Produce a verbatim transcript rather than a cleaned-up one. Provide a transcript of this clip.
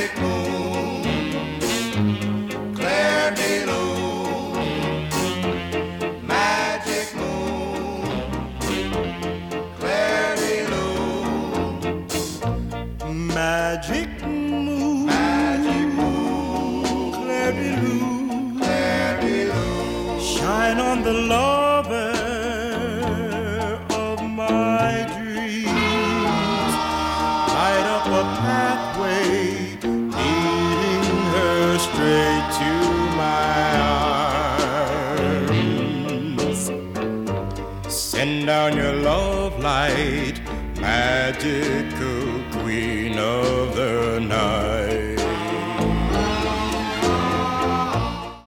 Magic moon, magic moon, clairity-loo, clairity-loo, shine on the lover of my dreams, light up a pathway leading her straight to my arms. Send down your love light, magic